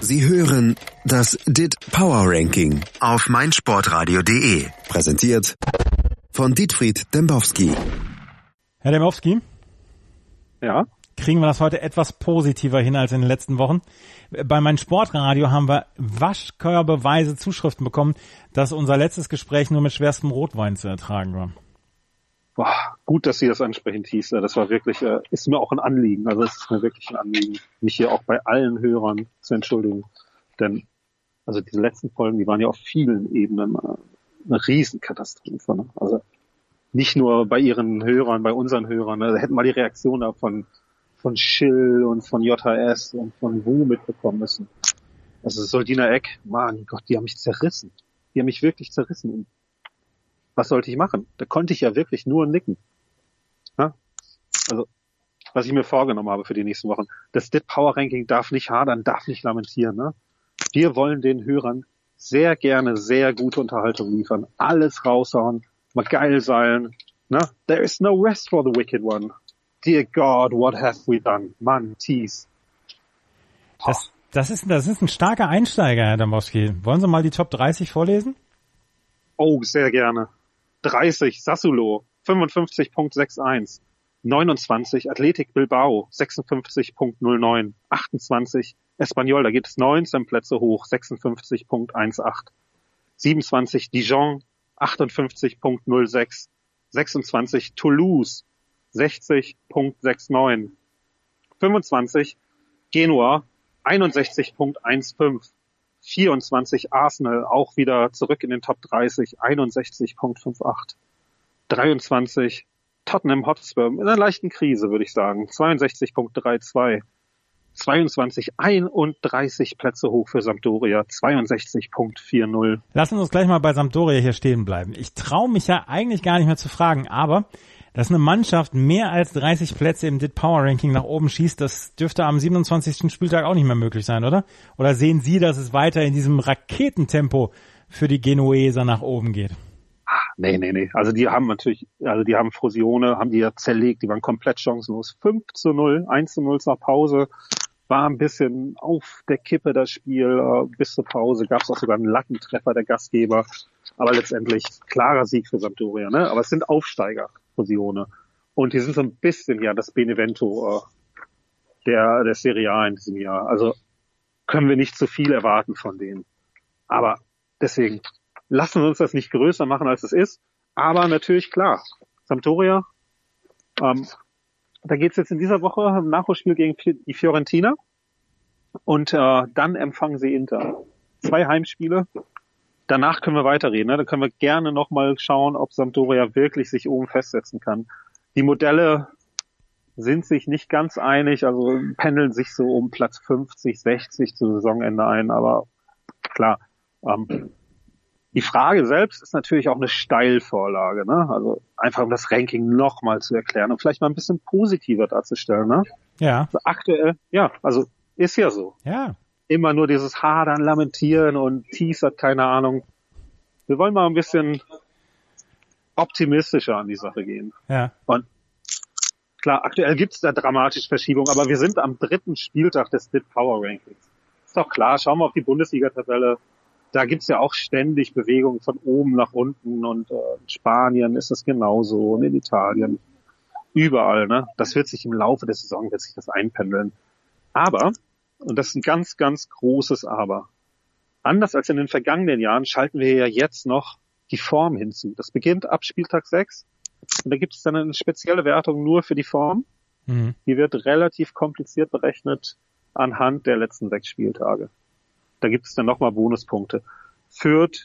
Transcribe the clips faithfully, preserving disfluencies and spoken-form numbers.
Sie hören das D I T Power Ranking auf meinsportradio punkt de. Präsentiert von Dietfried Dembowski. Herr Dembowski? Ja? Kriegen wir das heute etwas positiver hin als in den letzten Wochen? Bei meinsportradio haben wir waschkörbeweise Zuschriften bekommen, dass unser letztes Gespräch nur mit schwerstem Rotwein zu ertragen war. Boah, gut, dass Sie das ansprechen, Thies. Das war wirklich, äh, ist mir auch ein Anliegen. Also es ist mir wirklich ein Anliegen, mich hier auch bei allen Hörern zu entschuldigen. Denn, also diese letzten Folgen, die waren ja auf vielen Ebenen äh, eine Riesenkatastrophe. Ne? Also nicht nur bei Ihren Hörern, bei unseren Hörern. Also hätten mal die Reaktion da von, von Schill und von J H S und von W U mitbekommen müssen. Also Soldina Eck, mein Gott, die haben mich zerrissen. Die haben mich wirklich zerrissen. Was sollte ich machen? Da konnte ich ja wirklich nur nicken. Ja? Also, was ich mir vorgenommen habe für die nächsten Wochen. Das D I T Power Ranking darf nicht hadern, darf nicht lamentieren. Ne? Wir wollen den Hörern sehr gerne sehr gute Unterhaltung liefern. Alles raushauen, mal geil sein. Ne? There is no rest for the wicked one. Dear God, what have we done? Mann, Tease. Das, das ist, das ist ein starker Einsteiger, Herr Dembowski. Wollen Sie mal die Top dreißig vorlesen? Oh, sehr gerne. dreißig, Sassuolo, fünfundfünfzig Komma einundsechzig. neunundzwanzig, Athletic Bilbao, sechsundfünfzig Komma null neun. achtundzwanzig, Espanyol, da geht es neunzehn Plätze hoch, sechsundfünfzig Komma achtzehn. siebenundzwanzig, Dijon, achtundfünfzig Komma null sechs. sechsundzwanzig, Toulouse, sechzig Komma neunundsechzig. fünfundzwanzig, Genua, einundsechzig Komma fünfzehn. vierundzwanzig, Arsenal, auch wieder zurück in den Top dreißig, einundsechzig Komma achtundfünfzig. dreiundzwanzig, Tottenham Hotspur, in einer leichten Krise, würde ich sagen, zweiundsechzig Komma zweiunddreißig. zweiundzwanzig, einunddreißig Plätze hoch für Sampdoria, zweiundsechzig Komma vierzig. Lassen Sie uns gleich mal bei Sampdoria hier stehen bleiben. Ich traue mich ja eigentlich gar nicht mehr zu fragen, aber dass eine Mannschaft mehr als dreißig Plätze im D I T Power Ranking nach oben schießt, das dürfte am siebenundzwanzigsten Spieltag auch nicht mehr möglich sein, oder? Oder sehen Sie, dass es weiter in diesem Raketentempo für die Genueser nach oben geht? Ah, nee, nee, nee. Also die haben natürlich, also die haben Frosinone, haben die ja zerlegt, die waren komplett chancenlos. fünf zu null, eins zu null zur Pause. War ein bisschen auf der Kippe das Spiel. Bis zur Pause gab es auch sogar einen Lattentreffer der Gastgeber. Aber letztendlich klarer Sieg für Sampdoria. Ne? Aber es sind Aufsteiger, Frosinone. Und die sind so ein bisschen ja das Benevento äh, der, der Serie A in diesem Jahr. Also können wir nicht zu viel erwarten von denen. Aber deswegen lassen wir uns das nicht größer machen, als es ist. Aber natürlich klar, Sampdoria, ähm, da geht's jetzt in dieser Woche im Nachholspiel gegen die Fiorentina und äh, dann empfangen sie Inter. Zwei Heimspiele. Danach können wir weiterreden. Ne? Dann können wir gerne nochmal schauen, ob Sampdoria wirklich sich oben festsetzen kann. Die Modelle sind sich nicht ganz einig, also pendeln sich so um Platz fünfzig, sechzig zu Saisonende ein. Aber klar, ähm, die Frage selbst ist natürlich auch eine Steilvorlage, ne? Also einfach um das Ranking nochmal zu erklären und vielleicht mal ein bisschen positiver darzustellen, ne? Ja. Also aktuell, ja, also ist ja so. Ja. Immer nur dieses Hadern, Lamentieren und Teasert, keine Ahnung. Wir wollen mal ein bisschen optimistischer an die Sache gehen. Ja. Und klar, aktuell gibt's da dramatische Verschiebungen, aber wir sind am dritten Spieltag des D I T Power Rankings. Ist doch klar, schauen wir auf die Bundesliga-Tabelle. Da gibt's ja auch ständig Bewegungen von oben nach unten und äh, in Spanien ist das genauso und in Italien. Überall, ne? Das wird sich im Laufe der Saison, wird sich das einpendeln. Aber, und das ist ein ganz, ganz großes Aber, anders als in den vergangenen Jahren schalten wir ja jetzt noch die Form hinzu. Das beginnt ab Spieltag sechs und da gibt es dann eine spezielle Wertung nur für die Form. Mhm. Die wird relativ kompliziert berechnet anhand der letzten sechs Spieltage. Da gibt es dann nochmal Bonuspunkte. Führt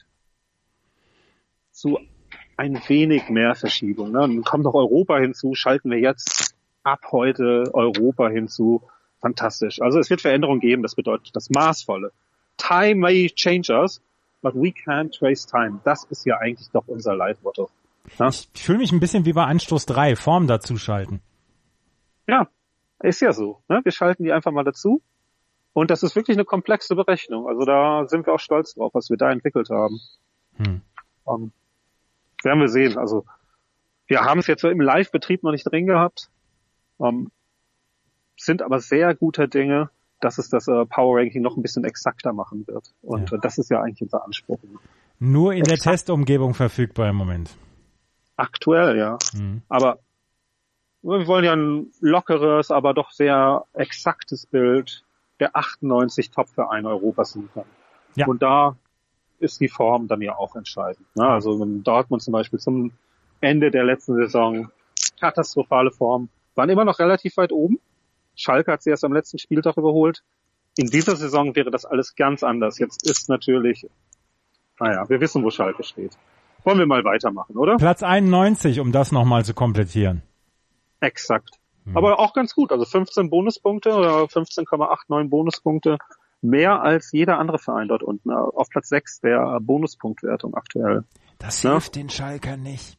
zu ein wenig mehr Verschiebung. Ne? Dann kommt noch Europa hinzu, schalten wir jetzt ab heute Europa hinzu. Fantastisch. Also es wird Veränderungen geben, das bedeutet das Maßvolle. Time may change us, but we can't trace time. Das ist ja eigentlich doch unser Leitmotto. Ja? Ich fühle mich ein bisschen wie bei Anstoß drei, Form dazu schalten. Ja, ist ja so. Ne? Wir schalten die einfach mal dazu. Und das ist wirklich eine komplexe Berechnung. Also da sind wir auch stolz drauf, was wir da entwickelt haben. Hm. Um, werden wir sehen. Also wir haben es jetzt so im Live-Betrieb noch nicht drin gehabt, um, sind aber sehr guter Dinge, dass es das äh, Power Ranking noch ein bisschen exakter machen wird. Und Ja. äh, das ist ja eigentlich unser Anspruch. Nur in der Exakt. Testumgebung verfügbar im Moment. Aktuell, ja. Mhm. Aber wir wollen ja ein lockeres, aber doch sehr exaktes Bild der achtundneunzig Top-Vereine Europas liefern. Ja. Und da ist die Form dann ja auch entscheidend. Ne? Also wenn Dortmund zum Beispiel zum Ende der letzten Saison katastrophale Form, waren immer noch relativ weit oben. Schalke hat sie erst am letzten Spieltag überholt. In dieser Saison wäre das alles ganz anders. Jetzt ist natürlich, naja, wir wissen, wo Schalke steht. Wollen wir mal weitermachen, oder? Platz einundneunzig, um das nochmal zu komplettieren. Exakt. Hm. Aber auch ganz gut. Also fünfzehn Bonuspunkte oder fünfzehn Komma neunundachtzig Bonuspunkte. Mehr als jeder andere Verein dort unten. Auf Platz sechs der Bonuspunktwertung aktuell. Das Ja. hilft den Schalkern nicht.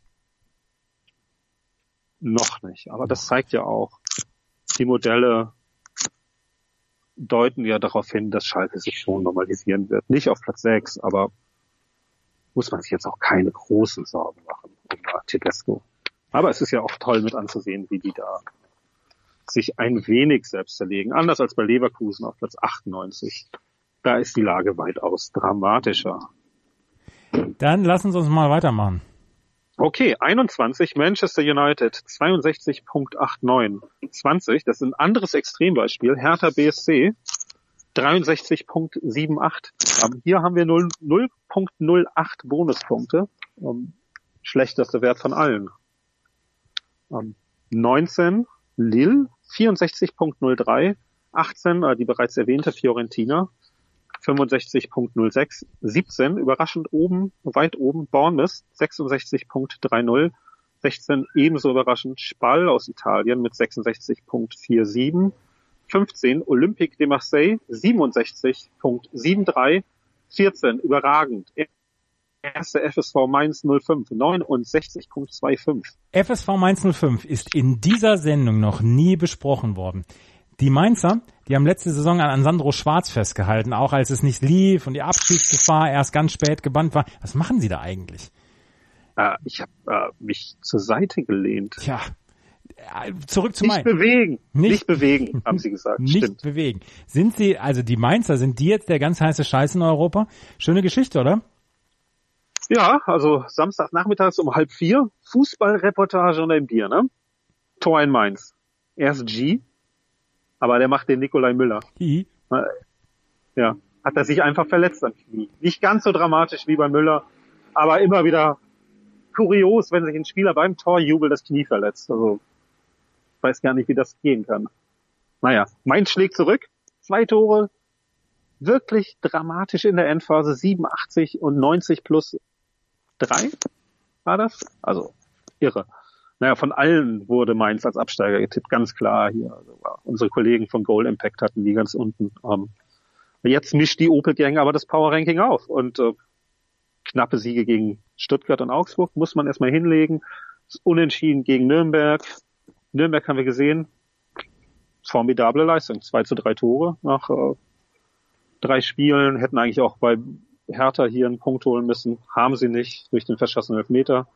Noch nicht. Aber das zeigt ja auch, die Modelle deuten ja darauf hin, dass Schalke sich schon normalisieren wird. Nicht auf Platz sechs, aber muss man sich jetzt auch keine großen Sorgen machen um Tedesco. Aber es ist ja auch toll mit anzusehen, wie die da sich ein wenig selbst zerlegen. Anders als bei Leverkusen auf Platz achtundneunzig. Da ist die Lage weitaus dramatischer. Dann lassen Sie uns mal weitermachen. Okay, einundzwanzig, Manchester United, zweiundsechzig Komma neunundachtzig. zwanzig, das ist ein anderes Extrembeispiel. Hertha B S C, dreiundsechzig Komma achtzig. Aber hier haben wir null Komma null acht Bonuspunkte. Um, schlechtester Wert von allen. Um, neunzehn, Lille, vierundsechzig Komma null drei. achtzehn, äh, die bereits erwähnte Fiorentina, fünfundsechzig Komma null sechs, siebzehn, überraschend oben, weit oben, Bournemouth, sechsundsechzig Komma dreißig, sechzehn, ebenso überraschend, Spal aus Italien mit sechsundsechzig Komma siebenundvierzig, fünfzehn, Olympique de Marseille, siebenundsechzig Komma dreiundsiebzig, vierzehn, überragend, erste F S V Mainz null fünf, neunundsechzig Komma fünfundzwanzig. F S V Mainz null fünf ist in dieser Sendung noch nie besprochen worden. Die Mainzer, die haben letzte Saison an Sandro Schwarz festgehalten, auch als es nicht lief und die Abstiegsgefahr erst ganz spät gebannt war. Was machen Sie da eigentlich? Äh, ich habe äh, mich zur Seite gelehnt. Tja, äh, zurück zu Nicht Mainz. bewegen, Nicht- nicht, bewegen, haben sie gesagt. Nicht Stimmt. bewegen. Sind Sie, also die Mainzer, sind die jetzt der ganz heiße Scheiß in Europa? Schöne Geschichte, oder? Ja, also Samstagnachmittags um halb vier, Fußballreportage und ein Bier, ne? Tor in Mainz. Erst G, aber der macht den Nikolai Müller. Hi. Ja, hat er sich einfach verletzt am Knie. Nicht ganz so dramatisch wie bei Müller, aber immer wieder kurios, wenn sich ein Spieler beim Torjubel das Knie verletzt. Also, ich weiß gar nicht, wie das gehen kann. Naja, Mainz schlägt zurück. Zwei Tore. Wirklich dramatisch in der Endphase. siebenundachtzig und neunzig plus drei war das? Also, irre. Naja, von allen wurde Mainz als Absteiger getippt, ganz klar hier. Also, unsere Kollegen von Goal Impact hatten die ganz unten. Ähm, jetzt mischt die Opel-Gang aber das Power-Ranking auf. Und äh, knappe Siege gegen Stuttgart und Augsburg muss man erstmal hinlegen. Das Unentschieden gegen Nürnberg. Nürnberg haben wir gesehen. Formidable Leistung. zwei zu drei Tore nach äh, drei Spielen. Hätten eigentlich auch bei Hertha hier einen Punkt holen müssen. Haben sie nicht durch den verschossenen Elfmeter.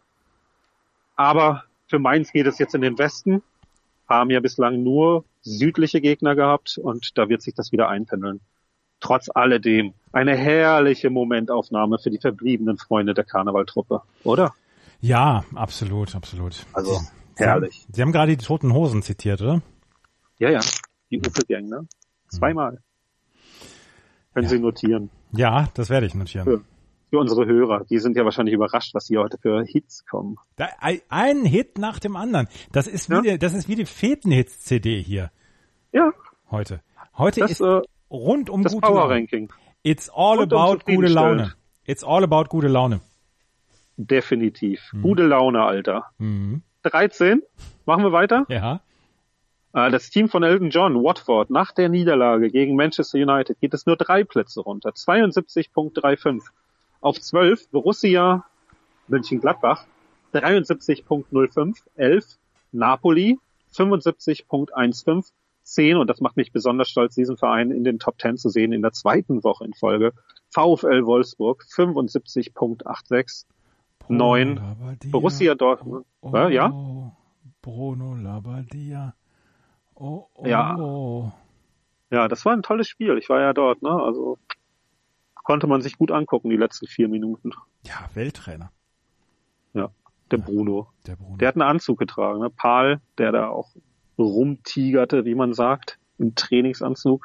Aber für Mainz geht es jetzt in den Westen. Haben ja bislang nur südliche Gegner gehabt und da wird sich das wieder einpendeln. Trotz alledem eine herrliche Momentaufnahme für die verbliebenen Freunde der Karnevaltruppe, oder? Ja, absolut, absolut. Also, Sie, herrlich. Sie haben gerade die Toten Hosen zitiert, oder? Ja, ja, die Opel-Gang, ne? Zweimal. Können Ja. Sie notieren. Ja, das werde ich notieren. Für, für unsere Hörer. Die sind ja wahrscheinlich überrascht, was hier heute für Hits kommen. Da, ein, ein Hit nach dem anderen. Das ist wie, Ja. die, das ist wie die Feten-Hits-C D hier Ja, heute. Heute das, ist äh, rund um das gute Laune. Power-Ranking. It's all Rund um about gute Laune. zufriedenstellend. It's all about gute Laune. Definitiv. Gute Laune, Alter. Mhm. dreizehn. Machen wir weiter? Ja. Äh, Das Team von Elton John, Watford, nach der Niederlage gegen Manchester United geht es nur drei Plätze runter. zweiundsiebzig Komma fünfunddreißig. Auf zwölf Borussia Mönchengladbach, dreiundsiebzig Komma null fünf. elf Napoli, fünfundsiebzig Komma fünfzehn. zehn, und das macht mich besonders stolz, diesen Verein in den Top zehn zu sehen, in der zweiten Woche in Folge. VfL Wolfsburg, fünfundsiebzig Komma sechsundachtzig. neun Labbadia. Borussia Dortmund. Oh, Ja, ja? oh, Bruno Labbadia. Oh, oh. Ja. Oh. Ja, das war ein tolles Spiel. Ich war ja dort, ne? Also konnte man sich gut angucken, die letzten vier Minuten. Ja, Welttrainer. Ja, der ja, Bruno. Der Bruno. Der hat einen Anzug getragen, ne? Paul, der da auch rumtigerte, wie man sagt, im Trainingsanzug.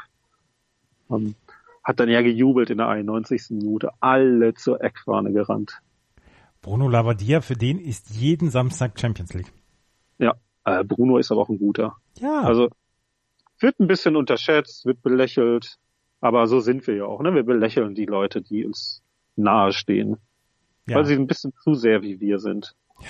Um, hat dann ja gejubelt in der einundneunzigsten Minute. Alle zur Eckfahne gerannt. Bruno Labbadia, für den ist jeden Samstag Champions League. Ja, äh, Bruno ist aber auch ein guter. Ja. Also wird ein bisschen unterschätzt, wird belächelt, aber so sind wir ja auch, ne? Wir belächeln die Leute, die uns nahestehen, ja. Weil sie ein bisschen zu sehr wie wir sind. Ja.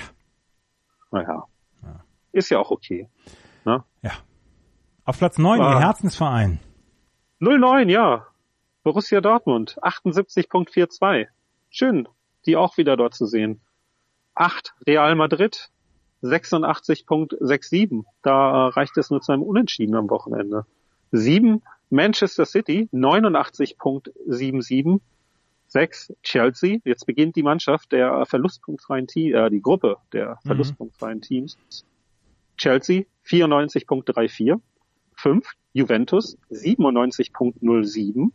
Naja, ja. Ist ja auch okay. Ne? Ja. Auf Platz neun, ah. Ihr Herzensverein. null neun, ja. Borussia Dortmund, achtundsiebzig Komma zweiundvierzig. Schön, die auch wieder dort zu sehen. acht, Real Madrid, sechsundachtzig Komma siebenundsechzig. Da reicht es nur zu einem Unentschieden am Wochenende. sieben, Manchester City, neunundachtzig Komma siebenundsiebzig. sechs, Chelsea. Jetzt beginnt die Mannschaft der verlustpunktfreien Teams, äh, die Gruppe der mhm. verlustpunktfreien Teams. Chelsea, vierundneunzig Komma vierunddreißig. fünf, Juventus, siebenundneunzig Komma null sieben.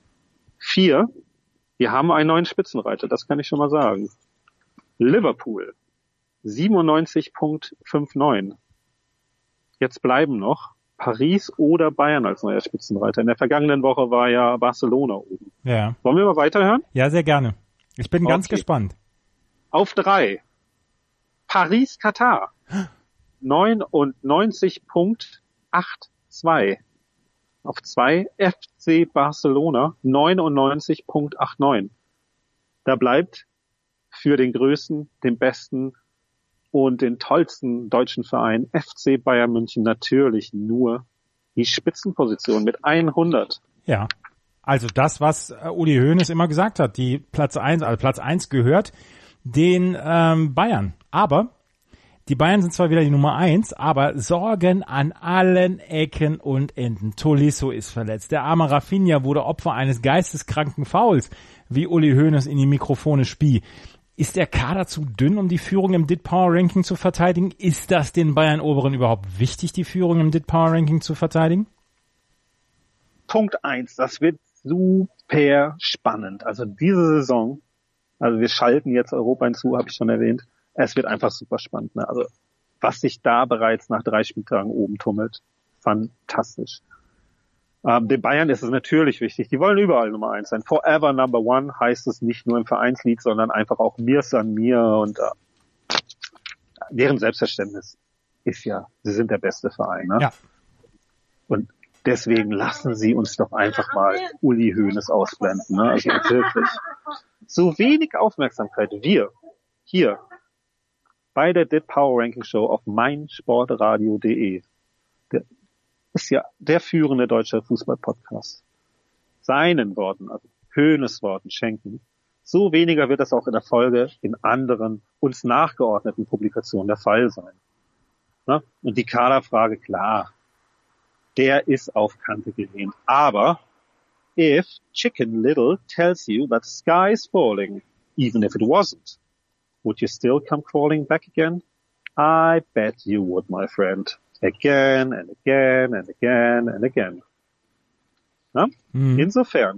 vier, wir haben einen neuen Spitzenreiter, das kann ich schon mal sagen. Liverpool, siebenundneunzig Komma neunundfünfzig. Jetzt bleiben noch Paris oder Bayern als neuer Spitzenreiter. In der vergangenen Woche war ja Barcelona oben. Ja. Wollen wir mal weiterhören? Ja, sehr gerne. Ich bin okay. ganz gespannt. Auf drei. Paris, Katar. neunundneunzig Komma zweiundachtzig. Auf zwei F C Barcelona, neunundneunzig Komma neunundachtzig. Da bleibt für den größten, den besten und den tollsten deutschen Verein F C Bayern München natürlich nur die Spitzenposition mit hundert. Ja, also das, was Uli Hoeneß immer gesagt hat, die Platz eins, also Platz eins gehört den ähm, Bayern. Aber die Bayern sind zwar wieder die Nummer eins, aber sorgen an allen Ecken und Enden. Tolisso ist verletzt. Der arme Rafinha wurde Opfer eines geisteskranken Fouls, wie Uli Hoeneß in die Mikrofone spie. Ist der Kader zu dünn, um die Führung im D I T-Power-Ranking zu verteidigen? Ist das den Bayern-Oberen überhaupt wichtig, die Führung im D I T-Power-Ranking zu verteidigen? Punkt eins, das wird super spannend. Also diese Saison, also wir schalten jetzt Europa hinzu, habe ich schon erwähnt. Es wird einfach super spannend. Ne? Also was sich da bereits nach drei Spieltagen oben tummelt, fantastisch. Ähm, den Bayern ist es natürlich wichtig. Die wollen überall Nummer eins sein. Forever Number One heißt es nicht nur im Vereinslied, sondern einfach auch mir san mir. Und äh, deren Selbstverständnis ist ja, sie sind der beste Verein. Ne? Ja. Und deswegen lassen Sie uns doch einfach mal Uli Hoeneß ausblenden. Ne? Also wirklich. So wenig Aufmerksamkeit wir hier bei der D I T Power Ranking Show auf meinsportradio punkt de. Der ist ja der führende deutsche Fußball-Podcast. Seinen Worten, also Hoeneß Worten schenken. So weniger wird das auch in der Folge in anderen uns nachgeordneten Publikationen der Fall sein. Na? Und die Kaderfrage, klar, der ist auf Kante gelehnt. Aber if Chicken Little tells you that sky is falling, even if it wasn't, would you still come crawling back again? I bet you would, my friend. Again and again and again and again. Na? Mhm. Insofern,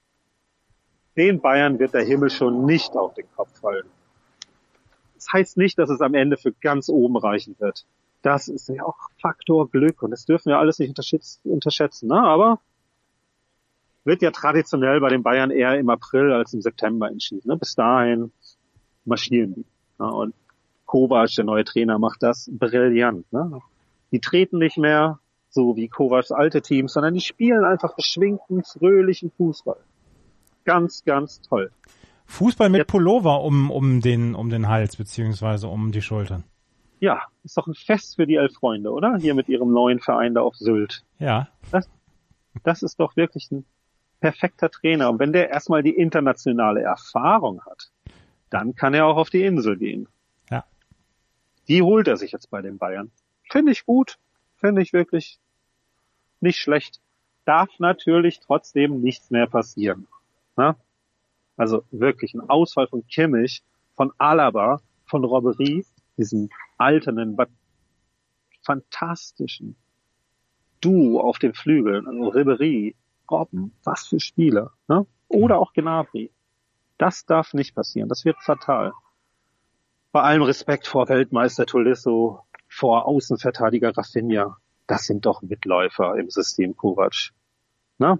den Bayern wird der Himmel schon nicht auf den Kopf fallen. Das heißt nicht, dass es am Ende für ganz oben reichen wird. Das ist ja auch Faktor Glück und das dürfen wir alles nicht unterschätzen. Ne? Aber wird ja traditionell bei den Bayern eher im April als im September entschieden. Ne? Bis dahin marschieren die. Ne? Und Kovac, der neue Trainer, macht das brillant. Ne? Die treten nicht mehr so wie Kovacs alte Teams, sondern die spielen einfach beschwingten, fröhlichen Fußball. Ganz, ganz toll. Fußball mit Jetzt, Pullover um, um den, um den Hals beziehungsweise um die Schultern. Ja, ist doch ein Fest für die Elf Freunde, oder? Hier mit ihrem neuen Verein da auf Sylt. Ja. Das, das ist doch wirklich ein perfekter Trainer. Und wenn der erstmal die internationale Erfahrung hat, dann kann er auch auf die Insel gehen. Ja. Die holt er sich jetzt bei den Bayern. Finde ich gut. Finde ich wirklich nicht schlecht. Darf natürlich trotzdem nichts mehr passieren. Na? Also wirklich ein Ausfall von Kimmich, von Alaba, von Ribéry, diesem alternden, fantastischen Du auf den Flügeln, also Ribéry, Robben, was für Spieler, ne? Oder auch Gnabry. Das darf nicht passieren, das wird fatal. Bei allem Respekt vor Weltmeister Tolisso, vor Außenverteidiger Rafinha, das sind doch Mitläufer im System Kovac. Ne?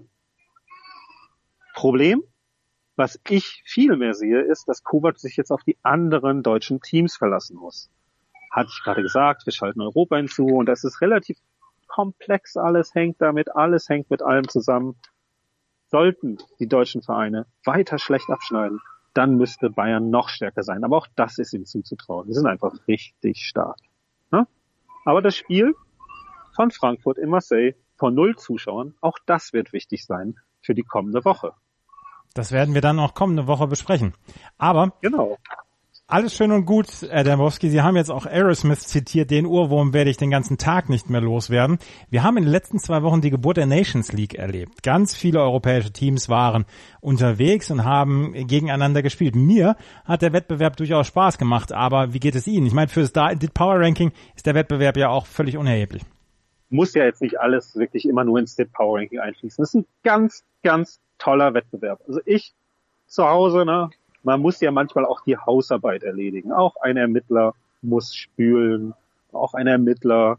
Problem, was ich viel mehr sehe, ist, dass Kovac sich jetzt auf die anderen deutschen Teams verlassen muss. Hatte ich gerade gesagt, wir schalten Europa hinzu und das ist relativ komplex, alles hängt damit, alles hängt mit allem zusammen. Sollten die deutschen Vereine weiter schlecht abschneiden, dann müsste Bayern noch stärker sein. Aber auch das ist ihm zuzutrauen. Die sind einfach richtig stark. Ne? Aber das Spiel von Frankfurt in Marseille von null Zuschauern, auch das wird wichtig sein für die kommende Woche. Das werden wir dann auch kommende Woche besprechen. Aber genau. Alles schön und gut, Herr Dembowski. Sie haben jetzt auch Aerosmith zitiert. Den Ohrwurm werde ich den ganzen Tag nicht mehr loswerden. Wir haben in den letzten zwei Wochen die Geburt der Nations League erlebt. Ganz viele europäische Teams waren unterwegs und haben gegeneinander gespielt. Mir hat der Wettbewerb durchaus Spaß gemacht. Aber wie geht es Ihnen? Ich meine, für das DIT Power Ranking ist der Wettbewerb ja auch völlig unerheblich. Muss ja jetzt nicht alles wirklich immer nur ins DIT Power Ranking einfließen. Das ist ein ganz, ganz toller Wettbewerb. Also ich zu Hause, ne? Man muss ja manchmal auch die Hausarbeit erledigen. Auch ein Ermittler muss spülen. Auch ein Ermittler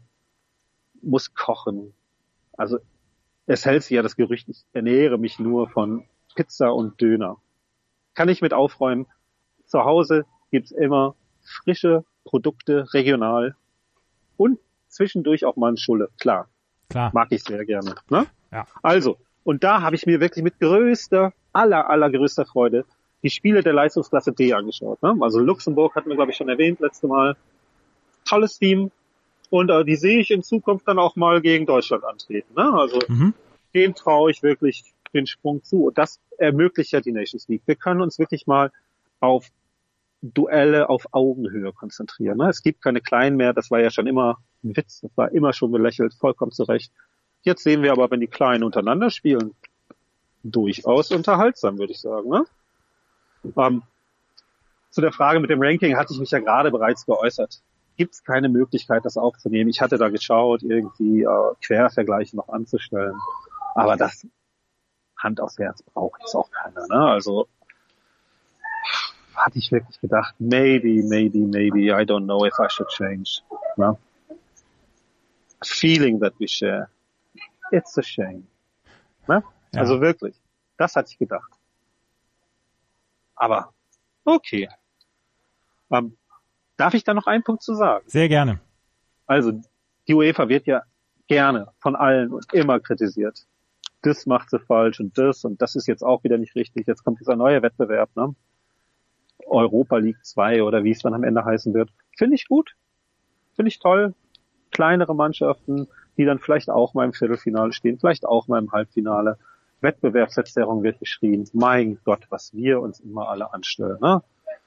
muss kochen. Also es hält sich ja das Gerücht, ich ernähre mich nur von Pizza und Döner. Kann ich mit aufräumen. Zu Hause gibt's immer frische Produkte, regional. Und zwischendurch auch mal ein Schulle. Klar. Klar. Mag ich sehr gerne. Ne? Ja. Also, und da habe ich mir wirklich mit größter, aller, allergrößter Freude die Spiele der Leistungsklasse D angeschaut. Ne? Also Luxemburg hatten wir, glaube ich, schon erwähnt letzte Mal. Tolles Team. Und äh, die sehe ich in Zukunft dann auch mal gegen Deutschland antreten. Ne? Also mhm. dem traue ich wirklich den Sprung zu. Und das ermöglicht ja die Nations League. Wir können uns wirklich mal auf Duelle auf Augenhöhe konzentrieren. Ne? Es gibt keine Kleinen mehr. Das war ja schon immer ein Witz. Das war immer schon belächelt. Vollkommen zu Recht. Jetzt sehen wir aber, wenn die Kleinen untereinander spielen, durchaus unterhaltsam, würde ich sagen. Ne? Ähm, zu der Frage mit dem Ranking hatte ich mich ja gerade bereits geäußert. Gibt es keine Möglichkeit, das aufzunehmen? Ich hatte da geschaut, irgendwie äh, Quervergleiche noch anzustellen. Aber das Hand aufs Herz braucht jetzt auch keiner. Ne? Also hatte ich wirklich gedacht, maybe, maybe, maybe, I don't know if I should change. Ne? A feeling that we share. It's a shame. Ne? Ja. Also wirklich, das hatte ich gedacht. Aber okay. Ähm, darf ich da noch einen Punkt zu sagen? Sehr gerne. Also die UEFA wird ja gerne von allen und immer kritisiert. Das macht sie falsch und das und das ist jetzt auch wieder nicht richtig. Jetzt kommt dieser neue Wettbewerb, ne? Europa League zwei oder wie es dann am Ende heißen wird. Finde ich gut. Finde ich toll. Kleinere Mannschaften, die dann vielleicht auch mal im Viertelfinale stehen, vielleicht auch mal im Halbfinale. Wettbewerbsverzerrung wird geschrien. Mein Gott, was wir uns immer alle anstellen. Ne?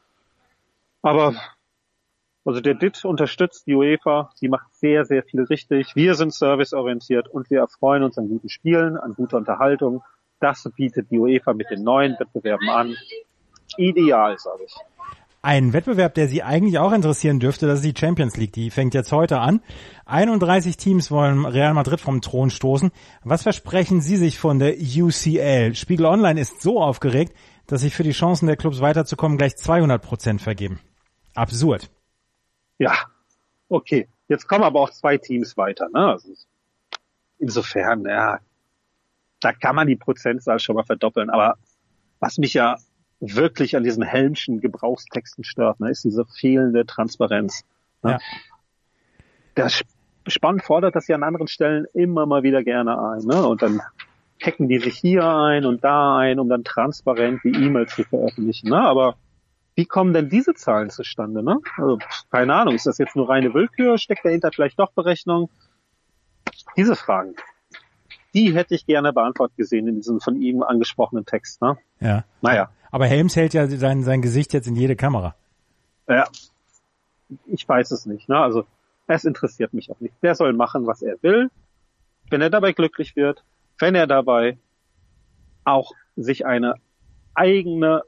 Aber also der D I T unterstützt die UEFA, die macht sehr, sehr viel richtig. Wir sind serviceorientiert und wir erfreuen uns an guten Spielen, an guter Unterhaltung. Das bietet die UEFA mit den neuen Wettbewerben an. Ideal, sage ich. Ein Wettbewerb, der Sie eigentlich auch interessieren dürfte, das ist die Champions League. Die fängt jetzt heute an. einunddreißig Teams wollen Real Madrid vom Thron stoßen. Was versprechen Sie sich von der U C L? Spiegel Online ist so aufgeregt, dass sie für die Chancen der Clubs weiterzukommen gleich zweihundert Prozent vergeben. Absurd. Ja, okay. Jetzt kommen aber auch zwei Teams weiter. Ne? Also insofern, ja, da kann man die Prozentzahl schon mal verdoppeln. Aber was mich ja wirklich an diesen Helmschen Gebrauchstexten stört, ne, ist diese fehlende Transparenz. Ne? Ja. Der Spann fordert das ja an anderen Stellen immer mal wieder gerne ein. Ne? Und dann hacken die sich hier ein und da ein, um dann transparent die E-Mails zu veröffentlichen. Ne? Aber wie kommen denn diese Zahlen zustande? Ne? Also, keine Ahnung, ist das jetzt nur reine Willkür? Steckt dahinter vielleicht doch Berechnung? Diese Fragen, die hätte ich gerne beantwortet gesehen in diesem von ihm angesprochenen Text. Ne? Ja. Naja. Aber Helms hält ja sein, sein Gesicht jetzt in jede Kamera. Ja, ich weiß es nicht. Ne? Also es interessiert mich auch nicht. Der soll machen, was er will. Wenn er dabei glücklich wird, wenn er dabei auch sich eine eigene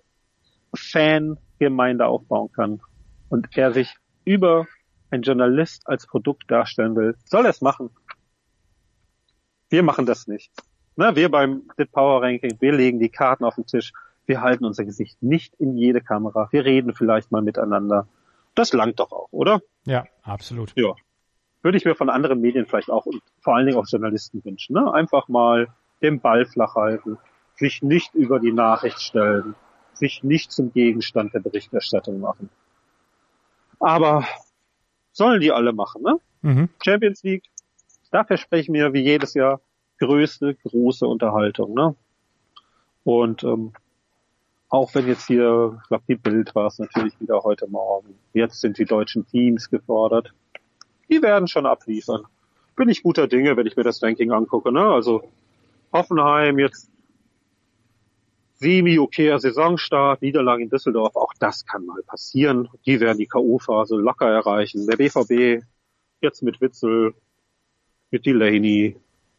Fangemeinde aufbauen kann und er sich über ein Journalist als Produkt darstellen will, soll er es machen. Wir machen das nicht. Ne, wir beim Dit Power Ranking, wir legen die Karten auf den Tisch. Wir halten unser Gesicht nicht in jede Kamera. Wir reden vielleicht mal miteinander. Das langt doch auch, oder? Ja, absolut. Ja. Würde ich mir von anderen Medien vielleicht auch und vor allen Dingen auch Journalisten wünschen. Ne? Einfach mal den Ball flach halten, sich nicht über die Nachricht stellen, sich nicht zum Gegenstand der Berichterstattung machen. Aber sollen die alle machen, ne? Mhm. Champions League, da verspreche ich mir wie jedes Jahr größte, große Unterhaltung, ne? Und ähm, auch wenn jetzt hier, ich glaube, die Bild war es natürlich wieder heute Morgen. Jetzt sind die deutschen Teams gefordert. Die werden schon abliefern. Bin ich guter Dinge, wenn ich mir das Ranking angucke, ne? Also Hoffenheim jetzt semi-okayer Saisonstart, Niederlage in Düsseldorf, auch das kann mal passieren. Die werden die K O-Phase locker erreichen. Der B V B jetzt mit Witzel, mit Delaney,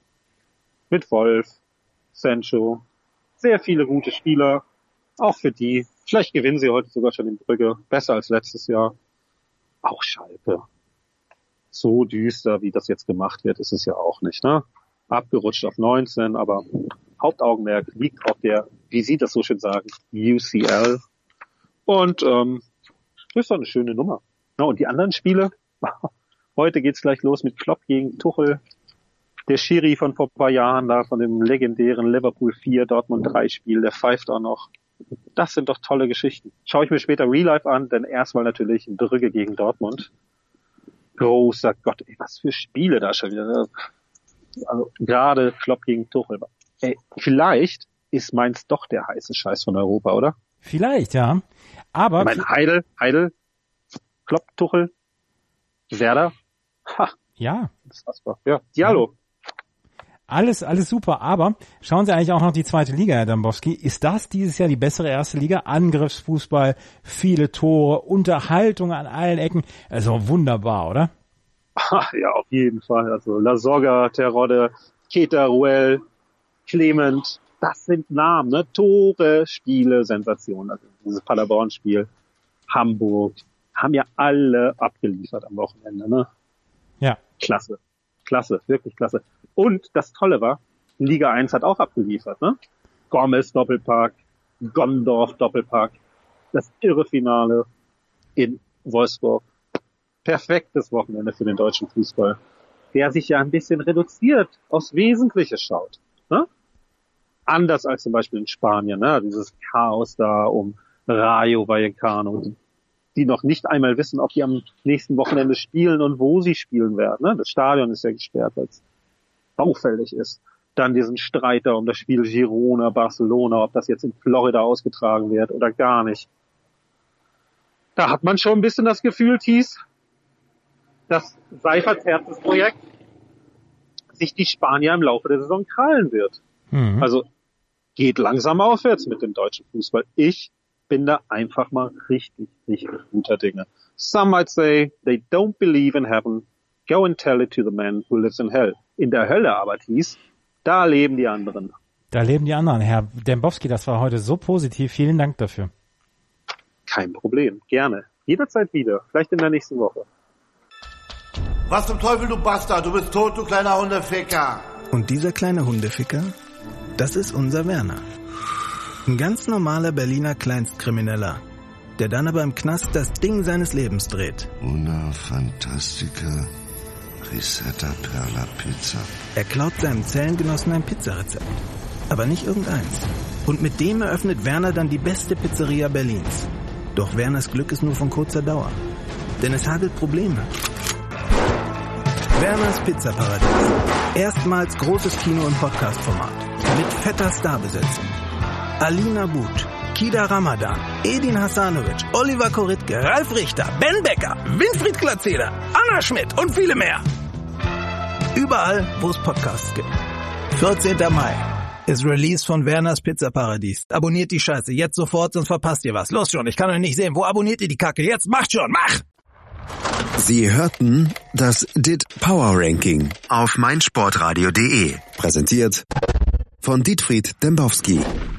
mit Wolf, Sancho, sehr viele gute Spieler, auch für die. Vielleicht gewinnen sie heute sogar schon in Brügge, besser als letztes Jahr. Auch Schalke. So düster, wie das jetzt gemacht wird, ist es ja auch nicht, ne? Abgerutscht auf neunzehn, aber Hauptaugenmerk liegt auf der, wie Sie das so schön sagen, U C L. Und ähm, das ist doch eine schöne Nummer. Ja, und die anderen Spiele, heute geht's gleich los mit Klopp gegen Tuchel. Der Schiri von vor ein paar Jahren da, von dem legendären Liverpool vier, Dortmund drei Spiel, der pfeift auch noch. Das sind doch tolle Geschichten. Schaue ich mir später Real Life an, denn erstmal natürlich Brügge gegen Dortmund. Großer Gott, ey, was für Spiele da schon wieder. Also gerade Klopp gegen Tuchel. Ey, vielleicht ist Mainz doch der heiße Scheiß von Europa, oder? Vielleicht, ja. Aber ich meine, Heidel, Heidel, Klopp, Tuchel, Werder. Ha. Ja. Unfassbar. Ja, Diallo. Alles, alles super, aber schauen Sie eigentlich auch noch die zweite Liga, Herr Dambowski. Ist das dieses Jahr die bessere erste Liga? Angriffsfußball, viele Tore, Unterhaltung an allen Ecken. Also wunderbar, oder? Ja, auf jeden Fall. Also La Soga, Terodde, Keita, Ruel, Clement, das sind Namen, ne? Tore, Spiele, Sensationen. Also dieses Paderborn-Spiel, Hamburg, haben ja alle abgeliefert am Wochenende, ne? Ja. Klasse. Klasse, wirklich klasse. Und das Tolle war, Liga eins hat auch abgeliefert, ne? Gomez Doppelpack, Gondorf Doppelpack, das irre Finale in Wolfsburg. Perfektes Wochenende für den deutschen Fußball, der sich ja ein bisschen reduziert aufs Wesentliche schaut, ne? Anders als zum Beispiel in Spanien, ne? Dieses Chaos da um Rayo Vallecano, die noch nicht einmal wissen, ob die am nächsten Wochenende spielen und wo sie spielen werden, ne? Das Stadion ist ja gesperrt, weil es baufällig ist. Dann diesen Streit da um das Spiel Girona-Barcelona, ob das jetzt in Florida ausgetragen wird oder gar nicht. Da hat man schon ein bisschen das Gefühl, Thies, dass Seiferts Herzensprojekt sich die Spanier im Laufe der Saison krallen wird. Mhm. Also geht langsam aufwärts mit dem deutschen Fußball. Ich bin da einfach mal richtig, richtig guter Dinge. Some might say they don't believe in heaven. Go and tell it to the man who lives in hell. In der Hölle aber, Thies, da leben die anderen. Da leben die anderen. Herr Dembowski, das war heute so positiv. Vielen Dank dafür. Kein Problem. Gerne. Jederzeit wieder. Vielleicht in der nächsten Woche. Was zum Teufel, du Bastard? Du bist tot, du kleiner Hundeficker. Und dieser kleine Hundeficker, das ist unser Werner. Ein ganz normaler Berliner Kleinstkrimineller, der dann aber im Knast das Ding seines Lebens dreht. Una Fantastica Risetta Perla Pizza. Er klaut seinem Zellengenossen ein Pizzarezept. Aber nicht irgendeins. Und mit dem eröffnet Werner dann die beste Pizzeria Berlins. Doch Werners Glück ist nur von kurzer Dauer. Denn es hagelt Probleme. Werners Pizzaparadies. Erstmals großes Kino- und Podcast-Format. Mit fetter Starbesetzung. Alina But, Kida Ramadan, Edin Hasanovic, Oliver Koritke, Ralf Richter, Ben Becker, Winfried Glatzeder, Anna Schmidt und viele mehr. Überall, wo es Podcasts gibt. vierzehnten Mai ist Release von Werners Pizzaparadies. Abonniert die Scheiße jetzt sofort, sonst verpasst ihr was. Los schon, ich kann euch nicht sehen. Wo abonniert ihr die Kacke? Jetzt macht schon, mach! Sie hörten das Dit Power Ranking auf meinsportradio punkt de. Präsentiert von Dietfried Dembowski.